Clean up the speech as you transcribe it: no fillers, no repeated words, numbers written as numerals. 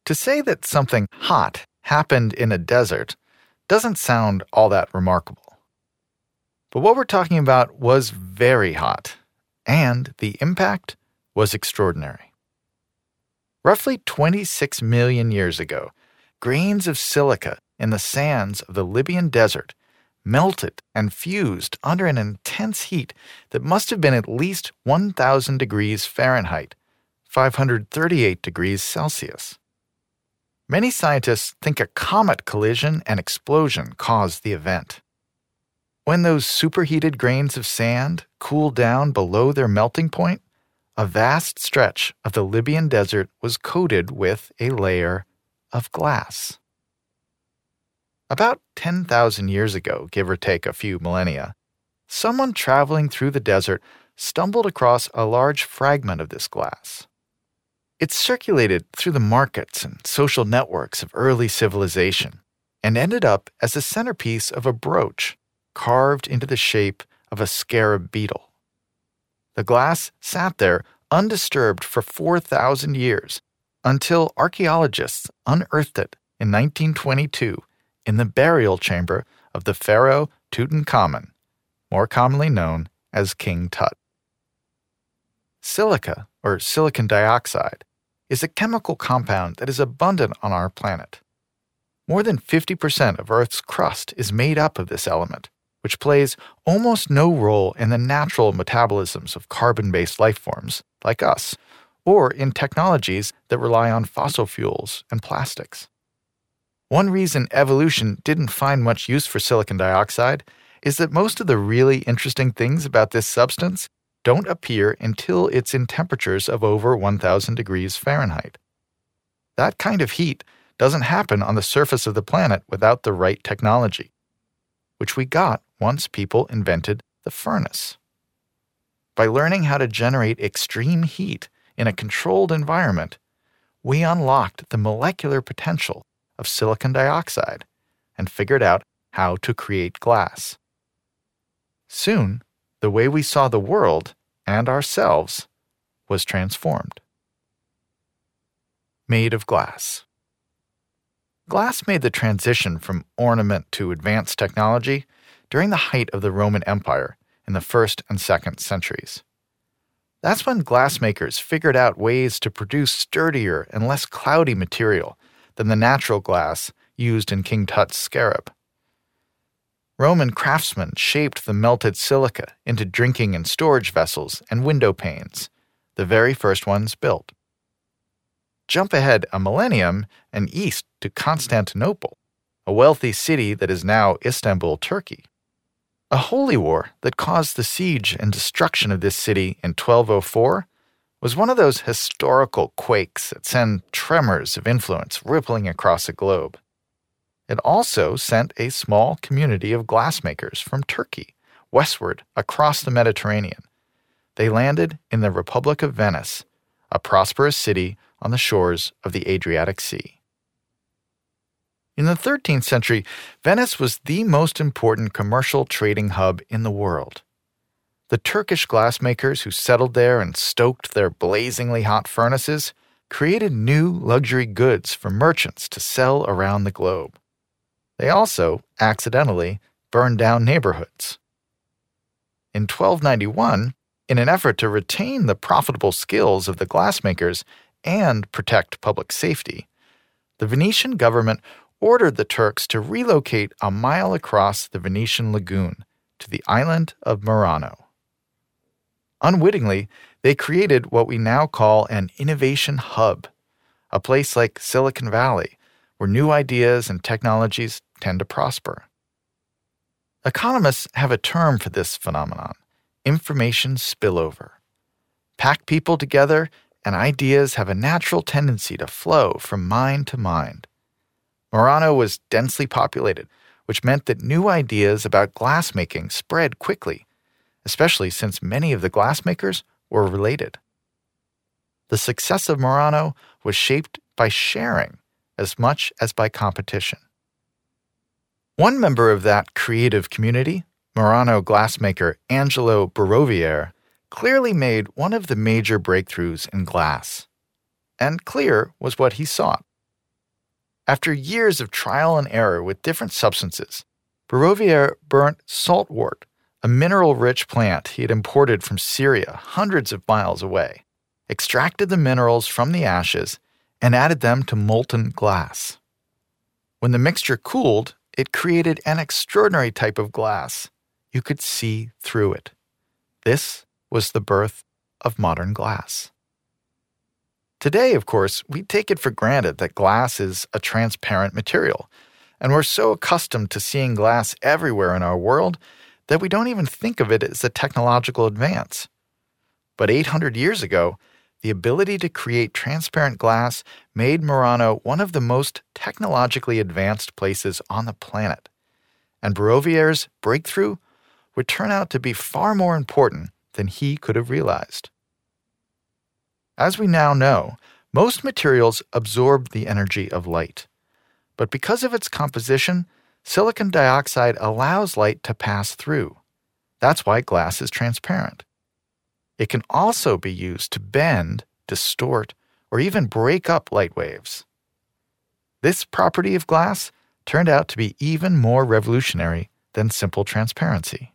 To say that something hot happened in a desert doesn't sound all that remarkable. But what we're talking about was very hot, and the impact was extraordinary. Roughly 26 million years ago, grains of silica in the sands of the Libyan desert melted and fused under an intense heat that must have been at least 1,000 degrees Fahrenheit, 538 degrees Celsius. Many scientists think a comet collision and explosion caused the event. When those superheated grains of sand cooled down below their melting point, a vast stretch of the Libyan desert was coated with a layer of glass. About 10,000 years ago, give or take a few millennia, someone traveling through the desert stumbled across a large fragment of this glass. It circulated through the markets and social networks of early civilization and ended up as the centerpiece of a brooch carved into the shape of a scarab beetle. The glass sat there undisturbed for 4,000 years until archaeologists unearthed it in 1922 in the burial chamber of the pharaoh Tutankhamun, more commonly known as King Tut. Silica, or silicon dioxide, is a chemical compound that is abundant on our planet. More than 50% of Earth's crust is made up of this element, which plays almost no role in the natural metabolisms of carbon-based life forms, like us, or in technologies that rely on fossil fuels and plastics. One reason evolution didn't find much use for silicon dioxide is that most of the really interesting things about this substance don't appear until it's in temperatures of over 1,000 degrees Fahrenheit. That kind of heat doesn't happen on the surface of the planet without the right technology, which we got once people invented the furnace. By learning how to generate extreme heat in a controlled environment, we unlocked the molecular potential of silicon dioxide and figured out how to create glass. Soon, the way we saw the world and ourselves was transformed. Made of glass. Glass made the transition from ornament to advanced technology during the height of the Roman Empire in the 1st and 2nd centuries. That's when glassmakers figured out ways to produce sturdier and less cloudy material than the natural glass used in King Tut's scarab. Roman craftsmen shaped the melted silica into drinking and storage vessels and window panes, the very first ones built. Jump ahead a millennium and east to Constantinople, a wealthy city that is now Istanbul, Turkey. A holy war that caused the siege and destruction of this city in 1204 was one of those historical quakes that send tremors of influence rippling across a globe. It also sent a small community of glassmakers from Turkey westward across the Mediterranean. They landed in the Republic of Venice, a prosperous city on the shores of the Adriatic Sea. In the 13th century, Venice was the most important commercial trading hub in the world. The Turkish glassmakers who settled there and stoked their blazingly hot furnaces created new luxury goods for merchants to sell around the globe. They also, accidentally, burned down neighborhoods. In 1291, in an effort to retain the profitable skills of the glassmakers and protect public safety, the Venetian government ordered the Turks to relocate a mile across the Venetian lagoon to the island of Murano. Unwittingly, they created what we now call an innovation hub, a place like Silicon Valley, where new ideas and technologies tend to prosper. Economists have a term for this phenomenon: information spillover. Pack people together, and ideas have a natural tendency to flow from mind to mind. Murano was densely populated, which meant that new ideas about glassmaking spread quickly, especially since many of the glassmakers were related. The success of Murano was shaped by sharing as much as by competition. One member of that creative community, Murano glassmaker Angelo Baroviere, clearly made one of the major breakthroughs in glass. And clear was what he sought: After years of trial and error with different substances, Barovière burnt saltwort, a mineral-rich plant he had imported from Syria hundreds of miles away, extracted the minerals from the ashes, and added them to molten glass. When the mixture cooled, it created an extraordinary type of glass. You could see through it. This was the birth of modern glass. Today, of course, we take it for granted that glass is a transparent material, and we're so accustomed to seeing glass everywhere in our world that we don't even think of it as a technological advance. But 800 years ago, the ability to create transparent glass made Murano one of the most technologically advanced places on the planet, and Barovière's breakthrough would turn out to be far more important than he could have realized. As we now know, most materials absorb the energy of light. But because of its composition, silicon dioxide allows light to pass through. That's why glass is transparent. It can also be used to bend, distort, or even break up light waves. This property of glass turned out to be even more revolutionary than simple transparency.